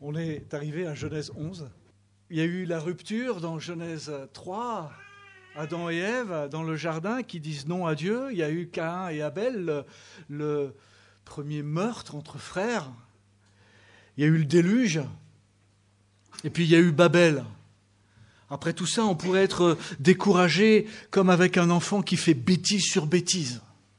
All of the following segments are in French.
On est arrivé à Genèse 11. Il y a eu la rupture dans Genèse 3, Adam et Ève dans le jardin qui disent non à Dieu. Il y a eu Caïn et Abel, le premier meurtre entre frères. Il y a eu le déluge. Et puis il y a eu Babel. Après tout ça, on pourrait être découragé comme avec un enfant qui fait bêtise sur bêtise.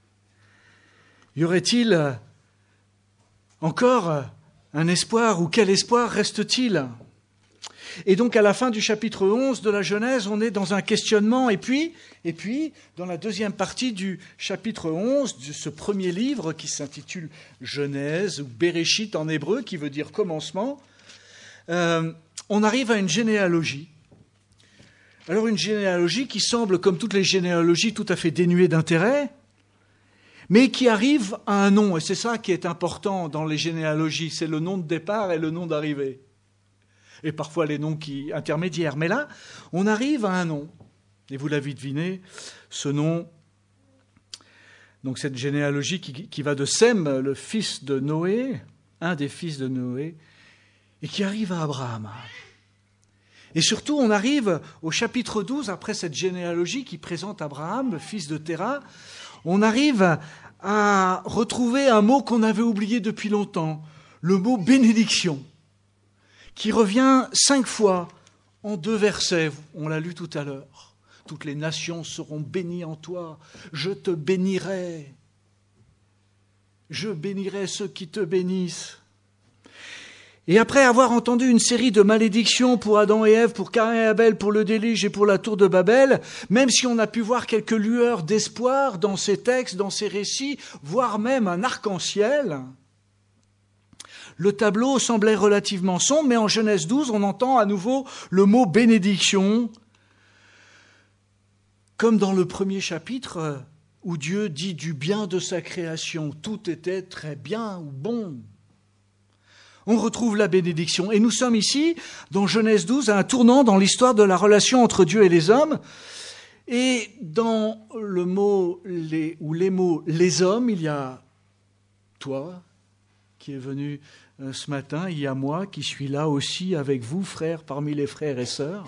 Y aurait-il encore un espoir, ou quel espoir reste-t-il ? Et donc à la fin du chapitre 11 de la Genèse, on est dans un questionnement. Et puis dans la deuxième partie du chapitre 11, de ce premier livre qui s'intitule Genèse, ou Bereshit en hébreu, qui veut dire commencement, on arrive à une généalogie. Alors une généalogie qui semble, comme toutes les généalogies, tout à fait dénuée d'intérêt, mais qui arrive à un nom. Et c'est ça qui est important dans les généalogies, c'est le nom de départ et le nom d'arrivée. Et parfois les noms intermédiaires. Mais là, on arrive à un nom. Et vous l'avez deviné, ce nom, donc cette généalogie qui va de Sem, le fils de Noé, un des fils de Noé, et qui arrive à Abraham. Et surtout, on arrive au chapitre 12, après cette généalogie qui présente Abraham, le fils de Téra, on arrive à retrouver un mot qu'on avait oublié depuis longtemps, le mot bénédiction, qui revient 5 fois en 2 versets. On l'a lu tout à l'heure. Toutes les nations seront bénies en toi. Je te bénirai. Je bénirai ceux qui te bénissent. Et après avoir entendu une série de malédictions pour Adam et Ève, pour Caïn et Abel, pour le déluge et pour la tour de Babel, même si on a pu voir quelques lueurs d'espoir dans ces textes, dans ces récits, voire même un arc-en-ciel, le tableau semblait relativement sombre, mais en Genèse 12, on entend à nouveau le mot bénédiction, comme dans le premier chapitre où Dieu dit du bien de sa création, tout était très bien ou bon. On retrouve la bénédiction. Et nous sommes ici, dans Genèse 12, à un tournant dans l'histoire de la relation entre Dieu et les hommes. Et dans le mot, les mots « les hommes », il y a toi qui es venu ce matin, il y a moi qui suis là aussi avec vous, frères, parmi les frères et sœurs.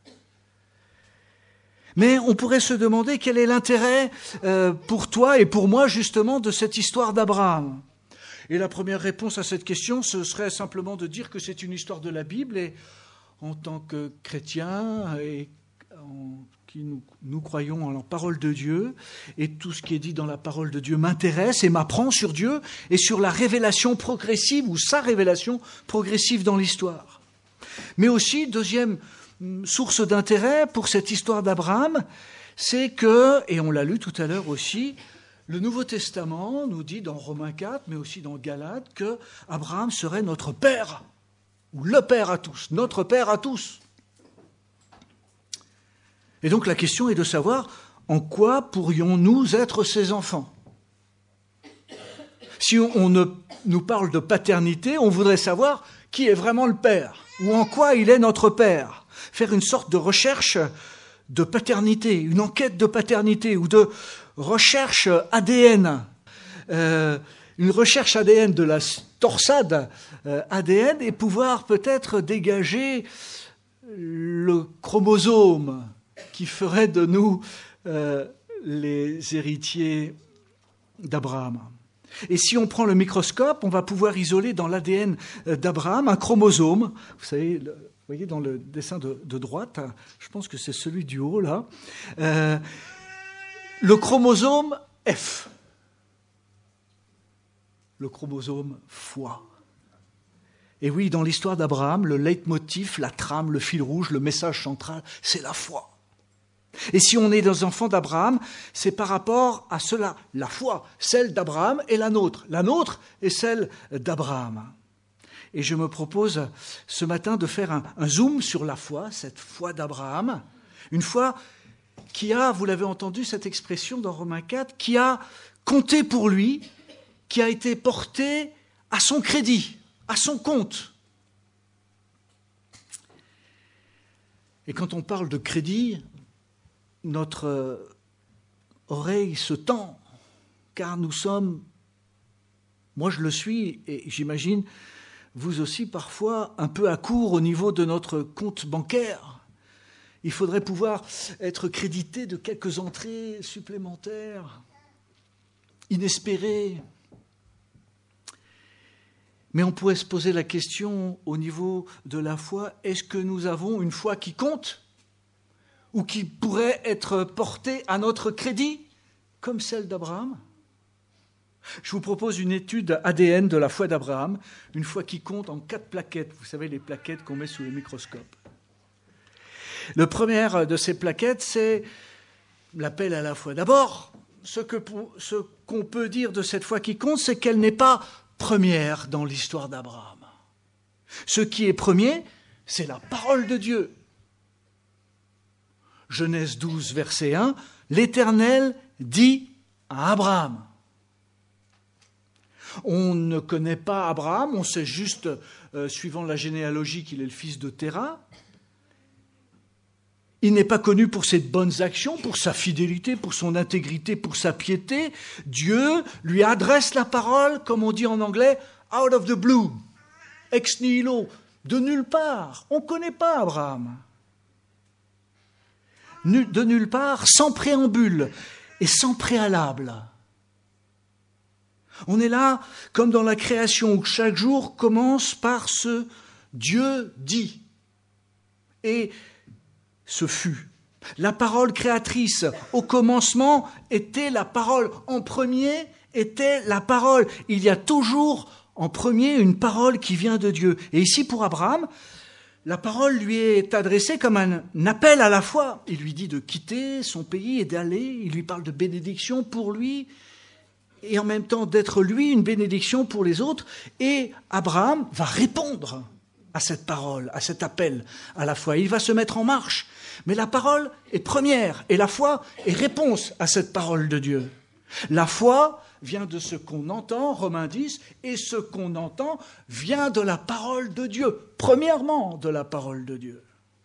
Mais on pourrait se demander quel est l'intérêt pour toi et pour moi justement de cette histoire d'Abraham. Et la première réponse à cette question, ce serait simplement de dire que c'est une histoire de la Bible et en tant que chrétiens et qui nous croyons en la parole de Dieu et tout ce qui est dit dans la parole de Dieu m'intéresse et m'apprend sur Dieu et sur la révélation progressive ou sa révélation progressive dans l'histoire. Mais aussi, deuxième source d'intérêt pour cette histoire d'Abraham, c'est que, et on l'a lu tout à l'heure aussi, le Nouveau Testament nous dit dans Romains 4, mais aussi dans Galates, que Abraham serait notre père, ou le père à tous, notre père à tous. Et donc la question est de savoir en quoi pourrions-nous être ses enfants. Si on nous parle de paternité, on voudrait savoir qui est vraiment le père, ou en quoi il est notre père. Faire une sorte de recherche de paternité, une enquête de paternité, ou de recherche ADN, une recherche ADN de la torsade ADN et pouvoir peut-être dégager le chromosome qui ferait de nous les héritiers d'Abraham. Et si on prend le microscope, on va pouvoir isoler dans l'ADN d'Abraham un chromosome. Vous savez, vous voyez dans le dessin de droite, je pense que c'est celui du haut là, le chromosome F, le chromosome foi. Et oui, dans l'histoire d'Abraham, le leitmotiv, la trame, le fil rouge, le message central, c'est la foi. Et si on est des enfants d'Abraham, c'est par rapport à cela, la foi, celle d'Abraham est la nôtre est celle d'Abraham. Et je me propose ce matin de faire un zoom sur la foi, cette foi d'Abraham, une foi qui a, vous l'avez entendu cette expression dans Romains 4, qui a compté pour lui, qui a été porté à son crédit, à son compte. Et quand on parle de crédit, notre oreille se tend, car nous sommes, moi je le suis, et j'imagine vous aussi parfois un peu à court au niveau de notre compte bancaire. Il faudrait pouvoir être crédité de quelques entrées supplémentaires, inespérées. Mais on pourrait se poser la question au niveau de la foi, est-ce que nous avons une foi qui compte ou qui pourrait être portée à notre crédit comme celle d'Abraham ? Je vous propose une étude ADN de la foi d'Abraham, une foi qui compte en 4 plaquettes. Vous savez, les plaquettes qu'on met sous le microscope. Le premier de ces plaquettes, c'est l'appel à la foi. D'abord, ce qu'on peut dire de cette foi qui compte, c'est qu'elle n'est pas première dans l'histoire d'Abraham. Ce qui est premier, c'est la parole de Dieu. Genèse 12, verset 1, l'Éternel dit à Abraham. On ne connaît pas Abraham, on sait juste, suivant la généalogie, qu'il est le fils de Téra. Il n'est pas connu pour ses bonnes actions, pour sa fidélité, pour son intégrité, pour sa piété. Dieu lui adresse la parole, comme on dit en anglais, out of the blue, ex nihilo, de nulle part. On ne connaît pas Abraham. De nulle part, sans préambule et sans préalable. On est là, comme dans la création, où chaque jour commence par ce Dieu dit. Et ce fut. La parole créatrice, au commencement, était la parole. En premier était la parole. Il y a toujours en premier une parole qui vient de Dieu. Et ici, pour Abraham, la parole lui est adressée comme un appel à la foi. Il lui dit de quitter son pays et d'aller. Il lui parle de bénédiction pour lui et en même temps d'être lui une bénédiction pour les autres. Et Abraham va répondre à cette parole, à cet appel à la foi. Il va se mettre en marche. Mais la parole est première et la foi est réponse à cette parole de Dieu. La foi vient de ce qu'on entend, Romains 10, et ce qu'on entend vient de la parole de Dieu, premièrement de la parole de Dieu.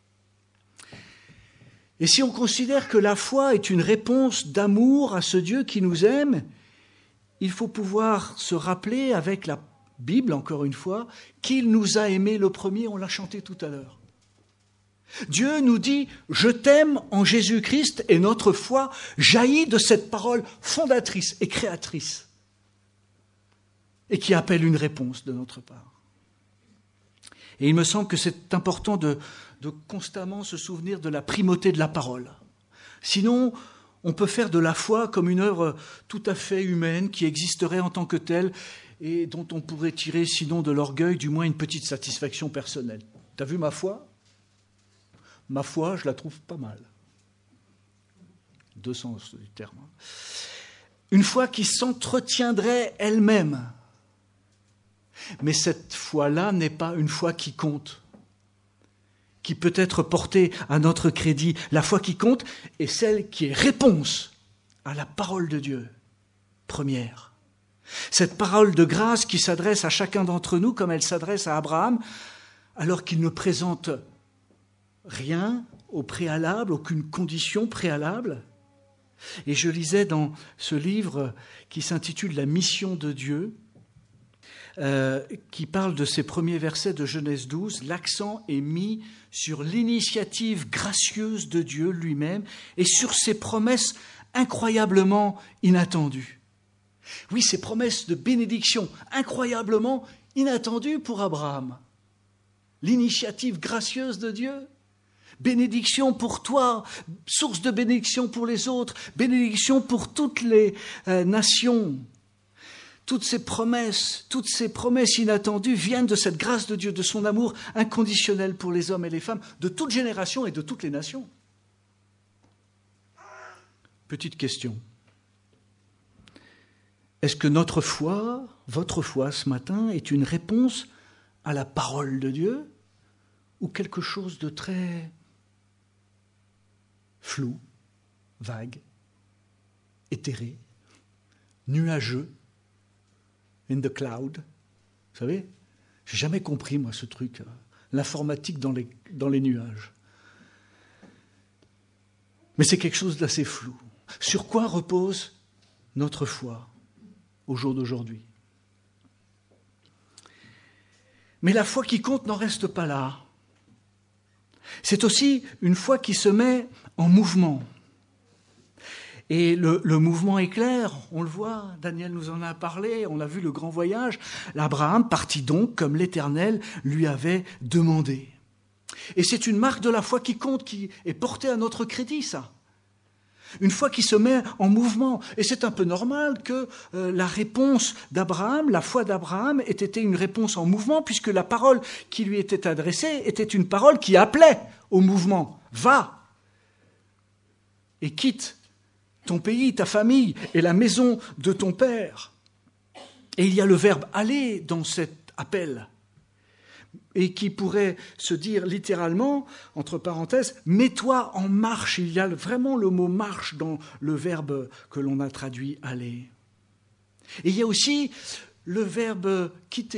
Et si on considère que la foi est une réponse d'amour à ce Dieu qui nous aime, il faut pouvoir se rappeler avec la Bible, encore une fois, qu'il nous a aimés le premier, on l'a chanté tout à l'heure. Dieu nous dit « Je t'aime en Jésus-Christ » et notre foi jaillit de cette parole fondatrice et créatrice et qui appelle une réponse de notre part. Et il me semble que c'est important de constamment se souvenir de la primauté de la parole. Sinon, on peut faire de la foi comme une œuvre tout à fait humaine qui existerait en tant que telle et dont on pourrait tirer, sinon de l'orgueil, du moins une petite satisfaction personnelle. T'as vu ma foi ? Ma foi, je la trouve pas mal. 2 sens du terme. Une foi qui s'entretiendrait elle-même. Mais cette foi-là n'est pas une foi qui compte, qui peut être portée à notre crédit. La foi qui compte est celle qui est réponse à la parole de Dieu, première. Cette parole de grâce qui s'adresse à chacun d'entre nous comme elle s'adresse à Abraham, alors qu'il ne présente rien au préalable, aucune condition préalable. Et je lisais dans ce livre qui s'intitule « La mission de Dieu », qui parle de ces premiers versets de Genèse 12, l'accent est mis sur l'initiative gracieuse de Dieu lui-même et sur ses promesses incroyablement inattendues. Oui, ces promesses de bénédiction incroyablement inattendues pour Abraham. L'initiative gracieuse de Dieu. Bénédiction pour toi, source de bénédiction pour les autres, bénédiction pour toutes les nations. Toutes ces promesses inattendues viennent de cette grâce de Dieu, de son amour inconditionnel pour les hommes et les femmes, de toute génération et de toutes les nations. Petite question. Est-ce que notre foi, votre foi ce matin, est une réponse à la parole de Dieu ou quelque chose de très flou, vague, éthéré, nuageux, in the cloud? Vous savez, j'ai jamais compris, moi, ce truc, l'informatique dans les nuages. Mais c'est quelque chose d'assez flou. Sur quoi repose notre foi au jour d'aujourd'hui? Mais la foi qui compte n'en reste pas là. C'est aussi une foi qui se met en mouvement. Et le mouvement est clair, on le voit, Daniel nous en a parlé, on a vu le grand voyage. Abraham partit donc comme l'Éternel lui avait demandé. Et c'est une marque de la foi qui compte, qui est portée à notre crédit, ça. Une foi qui se met en mouvement. Et c'est un peu normal que la réponse d'Abraham, la foi d'Abraham, ait été une réponse en mouvement, puisque la parole qui lui était adressée était une parole qui appelait au mouvement. Va et quitte ton pays, ta famille et la maison de ton père. Et il y a le verbe « aller » dans cet appel, et qui pourrait se dire littéralement, entre parenthèses, « mets-toi en marche ». Il y a vraiment le mot « marche » dans le verbe que l'on a traduit « aller ». Et il y a aussi le verbe « quitter »,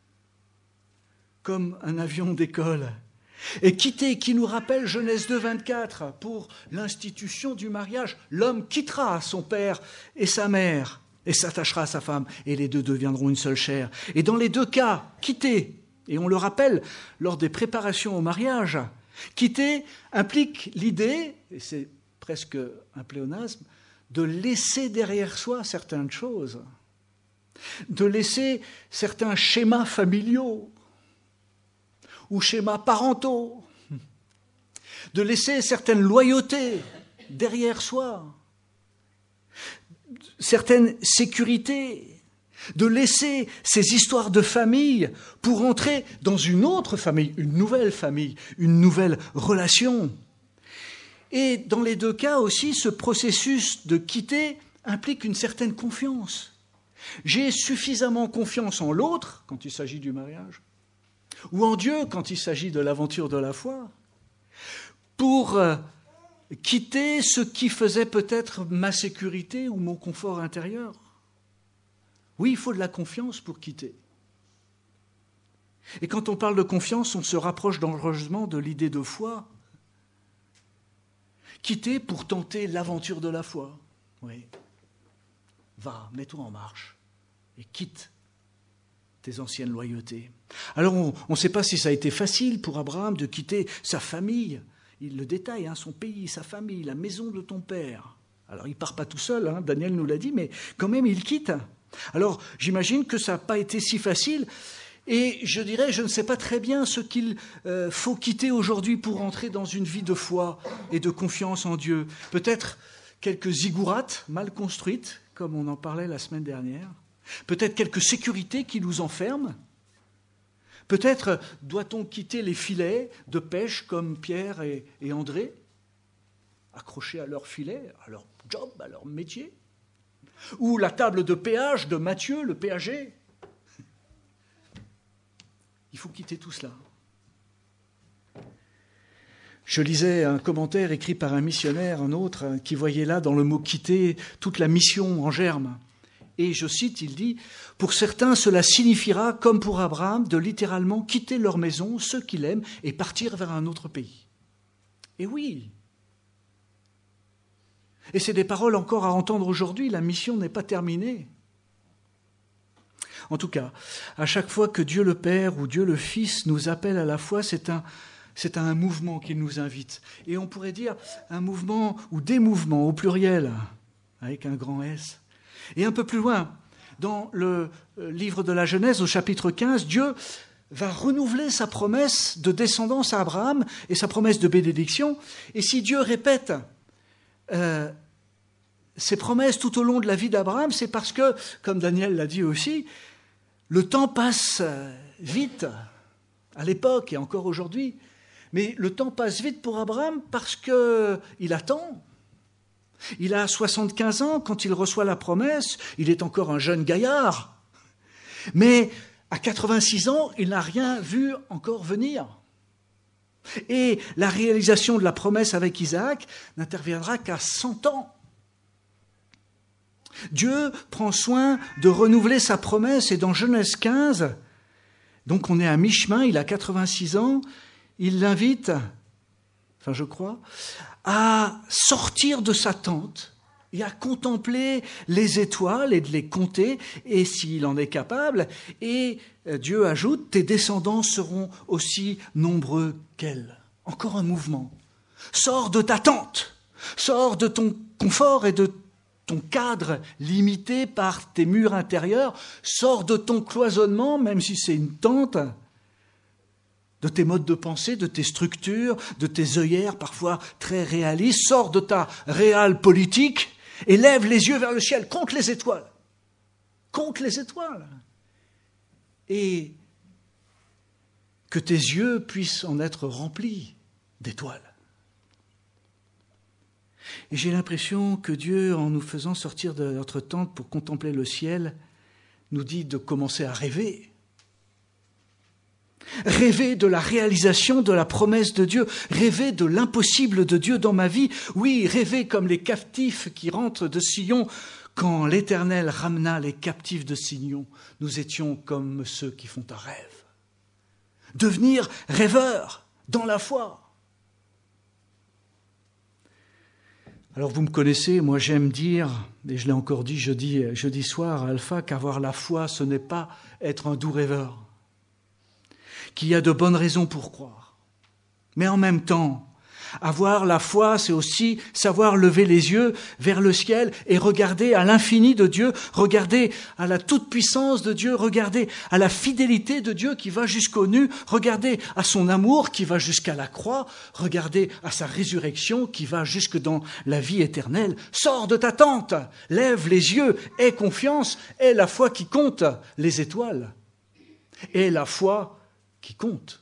comme un avion décolle. Et quitter, qui nous rappelle Genèse 2, 24, pour l'institution du mariage, l'homme quittera son père et sa mère et s'attachera à sa femme, et les deux deviendront une seule chair. Et dans les deux cas, quitter, et on le rappelle lors des préparations au mariage, quitter implique l'idée, et c'est presque un pléonasme, de laisser derrière soi certaines choses, de laisser certains schémas familiaux, ou schémas parentaux, de laisser certaines loyautés derrière soi, certaines sécurités, de laisser ces histoires de famille pour entrer dans une autre famille, une nouvelle relation. Et dans les deux cas aussi, ce processus de quitter implique une certaine confiance. J'ai suffisamment confiance en l'autre quand il s'agit du mariage, ou en Dieu quand il s'agit de l'aventure de la foi, pour quitter ce qui faisait peut-être ma sécurité ou mon confort intérieur. Oui, il faut de la confiance pour quitter. Et quand on parle de confiance, on se rapproche dangereusement de l'idée de foi. Quitter pour tenter l'aventure de la foi. Oui. Va, mets-toi en marche et quitte tes anciennes loyautés. Alors on ne sait pas si ça a été facile pour Abraham de quitter sa famille. Il le détaille, son pays, sa famille, la maison de ton père. Alors il ne part pas tout seul, Daniel nous l'a dit, mais quand même il quitte. Alors j'imagine que ça n'a pas été si facile. Et je dirais, je ne sais pas très bien ce qu'il faut quitter aujourd'hui pour entrer dans une vie de foi et de confiance en Dieu. Peut-être quelques zigourates mal construites, comme on en parlait la semaine dernière. Peut-être quelques sécurités qui nous enferment. Peut-être doit-on quitter les filets de pêche comme Pierre et André, accrochés à leur filet, à leur job, à leur métier. Ou la table de péage de Matthieu, le péager. Il faut quitter tout cela. Je lisais un commentaire écrit par un missionnaire, un autre, qui voyait là dans le mot « quitter » toute la mission en germe. Et je cite, il dit « Pour certains, cela signifiera, comme pour Abraham, de littéralement quitter leur maison, ceux qu'il aime, et partir vers un autre pays. » Et oui. Et c'est des paroles encore à entendre aujourd'hui, la mission n'est pas terminée. En tout cas, à chaque fois que Dieu le Père ou Dieu le Fils nous appelle à la foi, c'est un mouvement qu'il nous invite. Et on pourrait dire un mouvement ou des mouvements au pluriel, avec un grand S. Et un peu plus loin, dans le livre de la Genèse, au chapitre 15, Dieu va renouveler sa promesse de descendance à Abraham et sa promesse de bénédiction. Et si Dieu répète ses promesses tout au long de la vie d'Abraham, c'est parce que, comme Daniel l'a dit aussi, le temps passe vite à l'époque et encore aujourd'hui. Mais le temps passe vite pour Abraham parce qu'il attend. Il a 75 ans quand il reçoit la promesse, il est encore un jeune gaillard. Mais à 86 ans, il n'a rien vu encore venir. Et la réalisation de la promesse avec Isaac n'interviendra qu'à 100 ans. Dieu prend soin de renouveler sa promesse et dans Genèse 15, donc on est à mi-chemin, il a 86 ans, il l'invite, je crois, à sortir de sa tente et à contempler les étoiles et de les compter, et s'il en est capable. Et Dieu ajoute, tes descendants seront aussi nombreux qu'elles. Encore un mouvement. Sors de ta tente, sors de ton confort et de ton cadre limité par tes murs intérieurs, sors de ton cloisonnement, même si c'est une tente, de tes modes de pensée, de tes structures, de tes œillères parfois très réalistes, sors de ta réale politique et lève les yeux vers le ciel, compte les étoiles. Compte les étoiles. Et que tes yeux puissent en être remplis d'étoiles. Et j'ai l'impression que Dieu, en nous faisant sortir de notre tente pour contempler le ciel, nous dit de commencer à rêver. Rêver de la réalisation de la promesse de Dieu, rêver de l'impossible de Dieu dans ma vie. Oui, rêver comme les captifs qui rentrent de Sion. Quand l'Éternel ramena les captifs de Sion, nous étions comme ceux qui font un rêve. Devenir rêveur dans la foi. Alors vous me connaissez, moi j'aime dire, et je l'ai encore dit jeudi soir à Alpha, qu'avoir la foi, ce n'est pas être un doux rêveur, qu'il y a de bonnes raisons pour croire. Mais en même temps, avoir la foi, c'est aussi savoir lever les yeux vers le ciel et regarder à l'infini de Dieu, regarder à la toute-puissance de Dieu, regarder à la fidélité de Dieu qui va jusqu'au nu, regarder à son amour qui va jusqu'à la croix, regarder à sa résurrection qui va jusque dans la vie éternelle. Sors de ta tente, lève les yeux, aie confiance, aie la foi qui compte, les étoiles, aie la foi qui compte.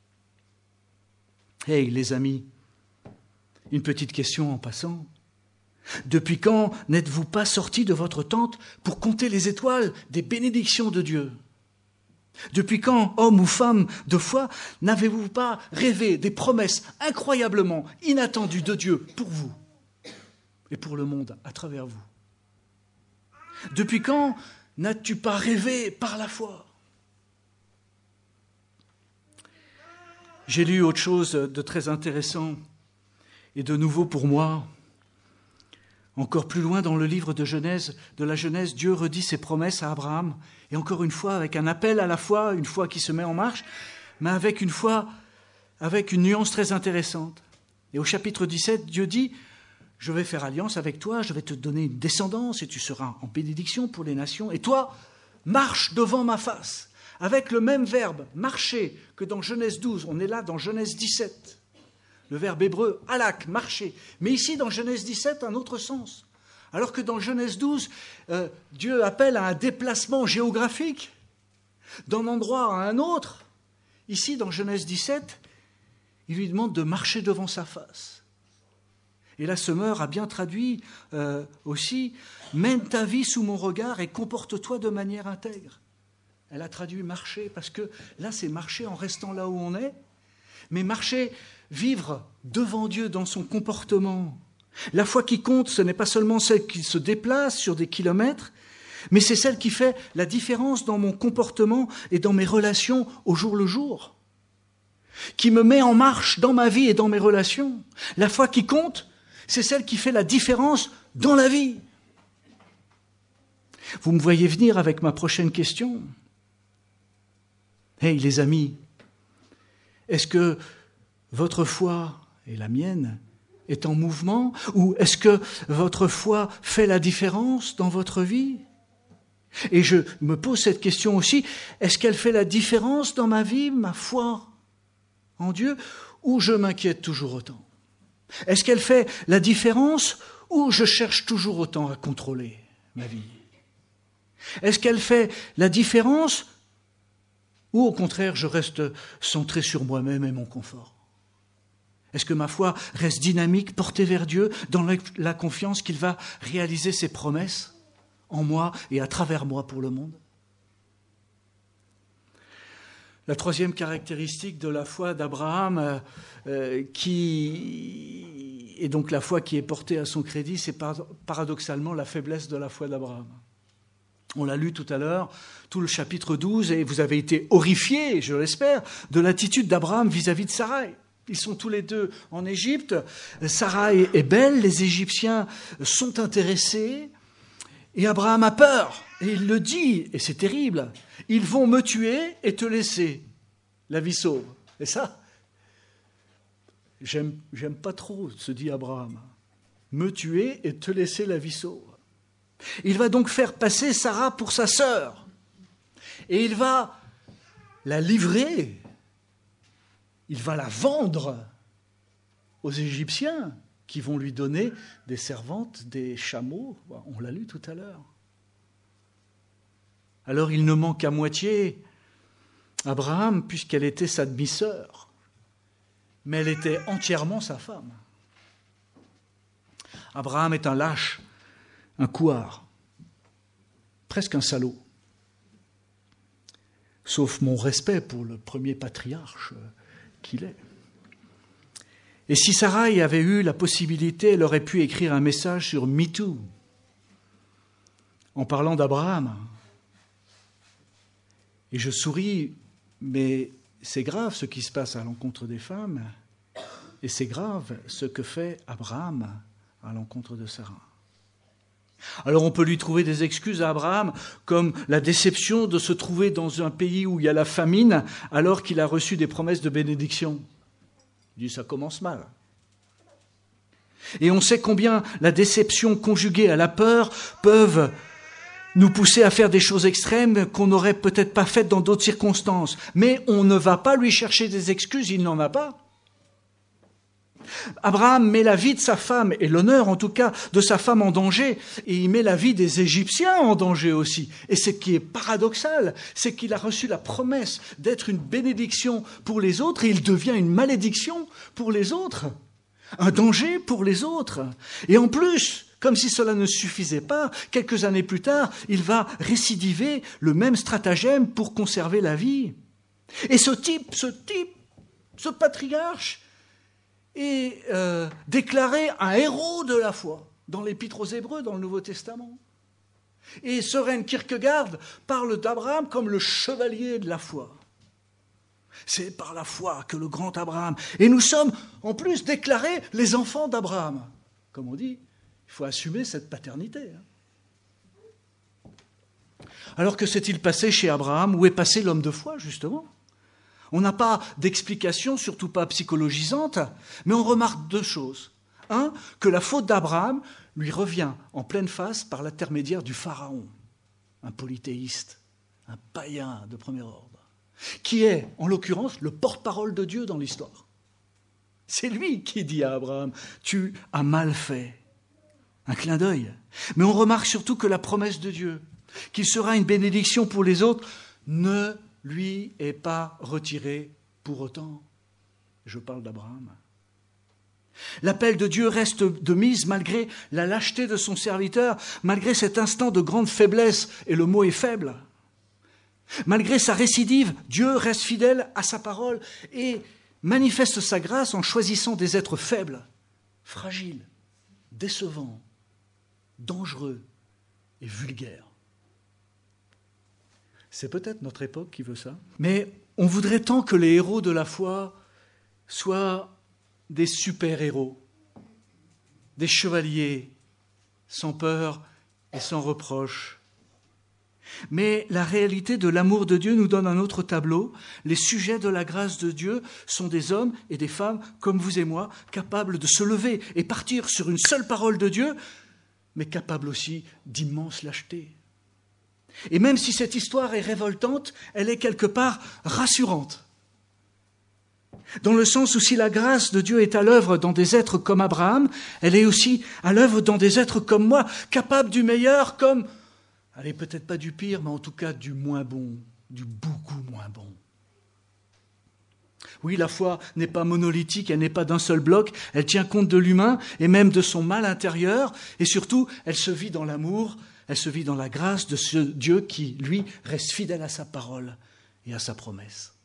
Hey les amis, une petite question en passant. Depuis quand n'êtes-vous pas sortis de votre tente pour compter les étoiles des bénédictions de Dieu ? Depuis quand, homme ou femme de foi, n'avez-vous pas rêvé des promesses incroyablement inattendues de Dieu pour vous et pour le monde à travers vous ? Depuis quand n'as-tu pas rêvé par la foi ? J'ai lu autre chose de très intéressant et de nouveau pour moi. Encore plus loin dans le livre de la Genèse, Dieu redit ses promesses à Abraham, et encore une fois avec un appel à la foi, une foi qui se met en marche, mais avec une foi, avec une nuance très intéressante. Et au chapitre 17, Dieu dit, je vais faire alliance avec toi, je vais te donner une descendance et tu seras en bénédiction pour les nations, et toi, marche devant ma face. Avec le même verbe, marcher, que dans Genèse 12, on est là dans Genèse 17. Le verbe hébreu, halak, marcher. Mais ici, dans Genèse 17, un autre sens. Alors que dans Genèse 12, Dieu appelle à un déplacement géographique d'un endroit à un autre. Ici, dans Genèse 17, il lui demande de marcher devant sa face. Et la Semeur a bien traduit aussi, mène ta vie sous mon regard et comporte-toi de manière intègre. Elle a traduit marcher, parce que là, c'est marcher en restant là où on est, mais marcher, vivre devant Dieu dans son comportement. La foi qui compte, ce n'est pas seulement celle qui se déplace sur des kilomètres, mais c'est celle qui fait la différence dans mon comportement et dans mes relations au jour le jour, qui me met en marche dans ma vie et dans mes relations. La foi qui compte, c'est celle qui fait la différence dans la vie. Vous me voyez venir avec ma prochaine question. Hey les amis, est-ce que votre foi et la mienne est en mouvement, ou est-ce que votre foi fait la différence dans votre vie ? Et je me pose cette question aussi, est-ce qu'elle fait la différence dans ma vie, ma foi en Dieu, ou je m'inquiète toujours autant ? Est-ce qu'elle fait la différence, ou je cherche toujours autant à contrôler ma vie ? Est-ce qu'elle fait la différence, ou au contraire, je reste centré sur moi-même et mon confort ? Est-ce que ma foi reste dynamique, portée vers Dieu, dans la confiance qu'il va réaliser ses promesses en moi et à travers moi pour le monde ? La troisième caractéristique de la foi d'Abraham, qui est donc la foi qui est portée à son crédit, c'est paradoxalement la faiblesse de la foi d'Abraham. On l'a lu tout à l'heure, tout le chapitre 12, et vous avez été horrifiés, je l'espère, de l'attitude d'Abraham vis-à-vis de Sarai. Ils sont tous les deux en Égypte. Sarah est belle, les Égyptiens sont intéressés. Et Abraham a peur. Et il le dit, et c'est terrible. Ils vont me tuer et te laisser. La vie sauve. Et ça, j'aime pas trop, se dit Abraham. Me tuer et te laisser la vie sauve. Il va donc faire passer Sarah pour sa sœur. Et il va la livrer. Il va la vendre aux Égyptiens qui vont lui donner des servantes, des chameaux. On l'a lu tout à l'heure. Alors il ne manque qu'à moitié Abraham, puisqu'elle était sa demi-sœur. Mais elle était entièrement sa femme. Abraham est un lâche, un couard, presque un salaud. Sauf mon respect pour le premier patriarche qu'il est. Et si Sarah avait eu la possibilité, elle aurait pu écrire un message sur MeToo, en parlant d'Abraham. Et je souris, mais c'est grave ce qui se passe à l'encontre des femmes, et c'est grave ce que fait Abraham à l'encontre de Sarah. Alors on peut lui trouver des excuses à Abraham, comme la déception de se trouver dans un pays où il y a la famine, alors qu'il a reçu des promesses de bénédiction. Il dit, ça commence mal. Et on sait combien la déception conjuguée à la peur peuvent nous pousser à faire des choses extrêmes qu'on n'aurait peut-être pas faites dans d'autres circonstances. Mais on ne va pas lui chercher des excuses, il n'en a pas. Abraham met la vie de sa femme, et l'honneur en tout cas de sa femme en danger, et il met la vie des Égyptiens en danger aussi. Et ce qui est paradoxal, c'est qu'il a reçu la promesse d'être une bénédiction pour les autres, et il devient une malédiction pour les autres, un danger pour les autres. Et en plus, comme si cela ne suffisait pas, quelques années plus tard, il va récidiver le même stratagème pour conserver la vie. Et ce patriarche, est déclaré un héros de la foi dans l'Épître aux Hébreux, dans le Nouveau Testament. Et Søren Kierkegaard parle d'Abraham comme le chevalier de la foi. C'est par la foi que le grand Abraham... Et nous sommes en plus déclarés les enfants d'Abraham. Comme on dit, il faut assumer cette paternité. Alors que s'est-il passé chez Abraham? Où est passé l'homme de foi, justement? On n'a pas d'explication, surtout pas psychologisante, mais on remarque deux choses. Un, que la faute d'Abraham lui revient en pleine face par l'intermédiaire du Pharaon, un polythéiste, un païen de premier ordre, qui est, en l'occurrence, le porte-parole de Dieu dans l'histoire. C'est lui qui dit à Abraham « Tu as mal fait ». Un clin d'œil. Mais on remarque surtout que la promesse de Dieu, qu'il sera une bénédiction pour les autres, ne lui est pas retiré pour autant. Je parle d'Abraham. L'appel de Dieu reste de mise malgré la lâcheté de son serviteur, malgré cet instant de grande faiblesse, et le mot est faible. Malgré sa récidive, Dieu reste fidèle à sa parole et manifeste sa grâce en choisissant des êtres faibles, fragiles, décevants, dangereux et vulgaires. C'est peut-être notre époque qui veut ça. Mais on voudrait tant que les héros de la foi soient des super-héros, des chevaliers, sans peur et sans reproche. Mais la réalité de l'amour de Dieu nous donne un autre tableau. Les sujets de la grâce de Dieu sont des hommes et des femmes, comme vous et moi, capables de se lever et partir sur une seule parole de Dieu, mais capables aussi d'immense lâcheté. Et même si cette histoire est révoltante, elle est quelque part rassurante. Dans le sens où si la grâce de Dieu est à l'œuvre dans des êtres comme Abraham, elle est aussi à l'œuvre dans des êtres comme moi, capables du meilleur comme, allez, peut-être pas du pire, mais en tout cas du moins bon, du beaucoup moins bon. Oui, la foi n'est pas monolithique, elle n'est pas d'un seul bloc, elle tient compte de l'humain et même de son mal intérieur, et surtout, elle se vit dans l'amour, elle se vit dans la grâce de ce Dieu qui, lui, reste fidèle à sa parole et à sa promesse.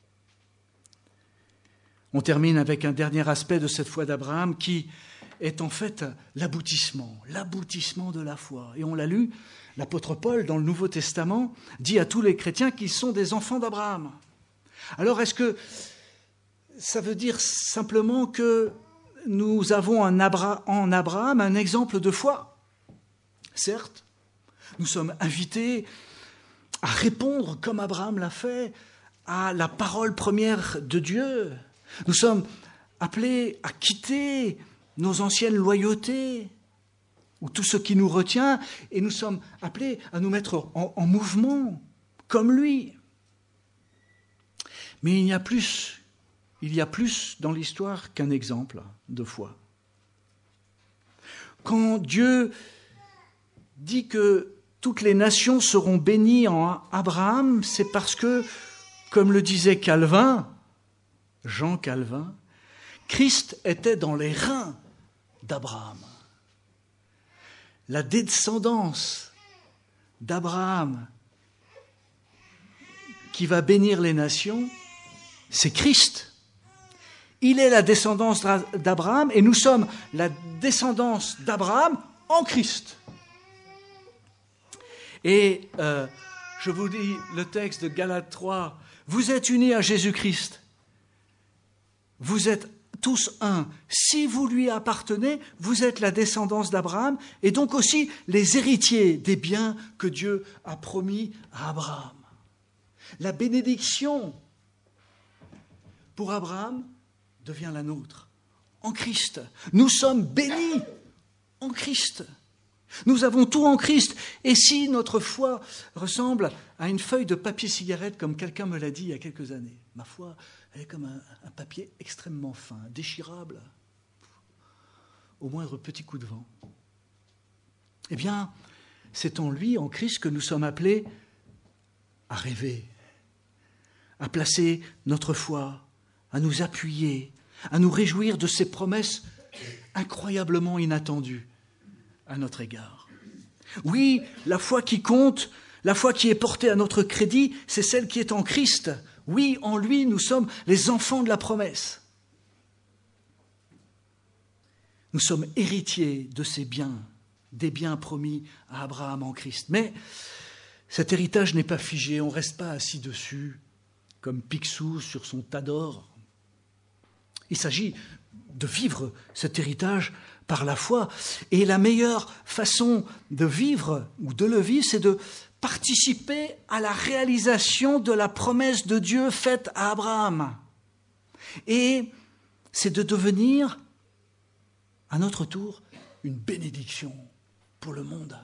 On termine avec un dernier aspect de cette foi d'Abraham qui est en fait l'aboutissement de la foi. Et on l'a lu, l'apôtre Paul, dans le Nouveau Testament, dit à tous les chrétiens qu'ils sont des enfants d'Abraham. Alors est-ce que ça veut dire simplement que nous avons en Abraham un exemple de foi. Certes, nous sommes invités à répondre, comme Abraham l'a fait, à la parole première de Dieu. Nous sommes appelés à quitter nos anciennes loyautés ou tout ce qui nous retient, et nous sommes appelés à nous mettre en mouvement, comme lui. Mais il y a plus dans l'histoire qu'un exemple de foi. Quand Dieu dit que toutes les nations seront bénies en Abraham, c'est parce que, comme le disait Calvin, Jean Calvin, Christ était dans les reins d'Abraham. La descendance d'Abraham qui va bénir les nations, c'est Christ. Il est la descendance d'Abraham et nous sommes la descendance d'Abraham en Christ. Et je vous lis le texte de Galates 3. Vous êtes unis à Jésus-Christ. Vous êtes tous un. Si vous lui appartenez, vous êtes la descendance d'Abraham et donc aussi les héritiers des biens que Dieu a promis à Abraham. La bénédiction pour Abraham devient la nôtre en Christ. Nous sommes bénis en Christ. Nous avons tout en Christ. Et si notre foi ressemble à une feuille de papier cigarette, comme quelqu'un me l'a dit il y a quelques années, ma foi, elle est comme un papier extrêmement fin, déchirable, au moindre petit coup de vent. Eh bien, c'est en lui, en Christ, que nous sommes appelés à rêver, à placer notre foi, à nous appuyer, à nous réjouir de ces promesses incroyablement inattendues à notre égard. Oui, la foi qui compte, la foi qui est portée à notre crédit, c'est celle qui est en Christ. Oui, en lui, nous sommes les enfants de la promesse. Nous sommes héritiers de ces biens, des biens promis à Abraham en Christ. Mais cet héritage n'est pas figé, on ne reste pas assis dessus, comme Picsou sur son tas d'or. Il s'agit de vivre cet héritage par la foi. Et la meilleure façon de vivre, ou de le vivre, c'est de participer à la réalisation de la promesse de Dieu faite à Abraham. Et c'est de devenir, à notre tour, une bénédiction pour le monde.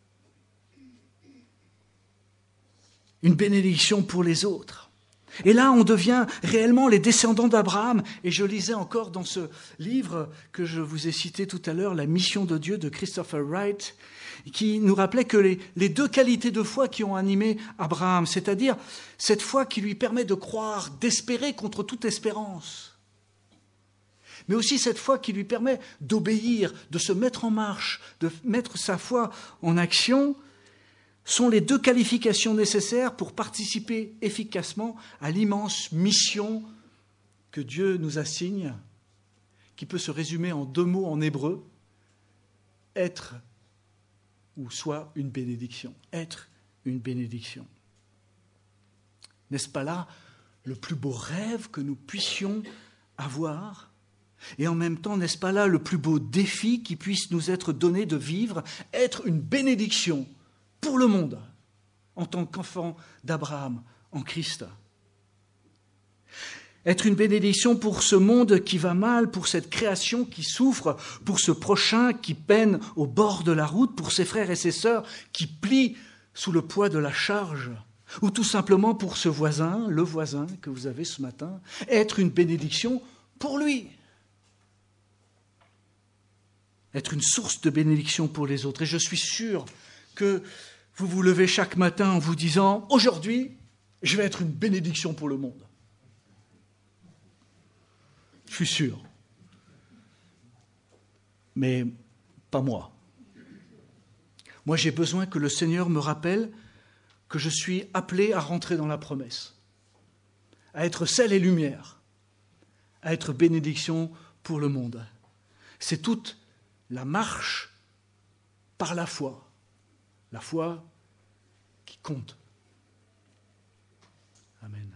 Une bénédiction pour les autres. Et là, on devient réellement les descendants d'Abraham. Et je lisais encore dans ce livre que je vous ai cité tout à l'heure, La mission de Dieu de Christopher Wright, qui nous rappelait que les deux qualités de foi qui ont animé Abraham, c'est-à-dire cette foi qui lui permet de croire, d'espérer contre toute espérance, mais aussi cette foi qui lui permet d'obéir, de se mettre en marche, de mettre sa foi en action, sont les deux qualifications nécessaires pour participer efficacement à l'immense mission que Dieu nous assigne, qui peut se résumer en deux mots en hébreu, être ou soit une bénédiction. Être une bénédiction. N'est-ce pas là le plus beau rêve que nous puissions avoir ? Et en même temps, n'est-ce pas là le plus beau défi qui puisse nous être donné de vivre, être une bénédiction pour le monde, en tant qu'enfant d'Abraham, en Christ. Être une bénédiction pour ce monde qui va mal, pour cette création qui souffre, pour ce prochain qui peine au bord de la route, pour ses frères et ses sœurs qui plient sous le poids de la charge, ou tout simplement pour ce voisin, le voisin que vous avez ce matin, être une bénédiction pour lui. Être une source de bénédiction pour les autres. Et je suis sûr que vous vous levez chaque matin en vous disant « Aujourd'hui, je vais être une bénédiction pour le monde. » Je suis sûr. Mais pas moi. Moi, j'ai besoin que le Seigneur me rappelle que je suis appelé à rentrer dans la promesse, à être sel et lumière, à être bénédiction pour le monde. C'est toute la marche par la foi qui compte. Amen.